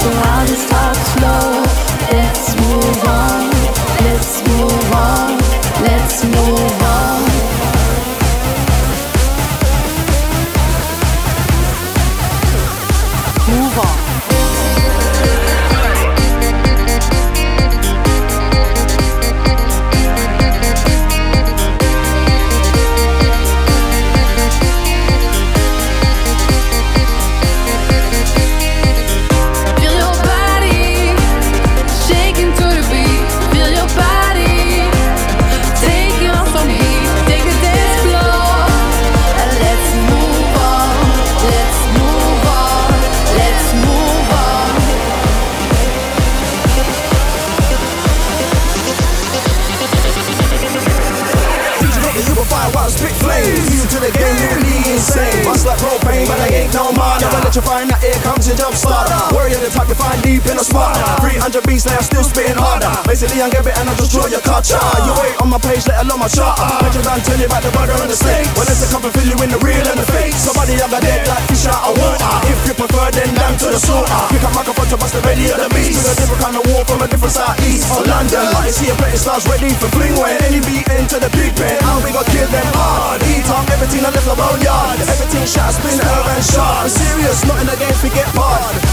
So I'll just talk slow. Let's move on. Let's move on. Let's move on. Move on. Spit flames, new to the game, really insane. Bust like propane, but I ain't no man. Never let you find that here comes your jump starter. Warrior the type you find deep in a spot. 300 beats, now I'm still spitting harder. Basically, I'm getting and I just draw your culture. You wait on my page, let alone my charter. Let you down, tell you about the butter and the steak. When there's a couple, fill you in the real and the fake. Somebody I got dead like fish out of water. If you prefer, then down to the slaughter. Pick up microphone to bust the belly of the beast. With a different kind of war from a different southeast. Or London, I see a betting stars ready for fling. When any beat into the big pen, how we gon' kill them hard. Eat up everything I left the boneyard. Everything shot, spin, herb and shot. I'm serious, not in the game, forget hard.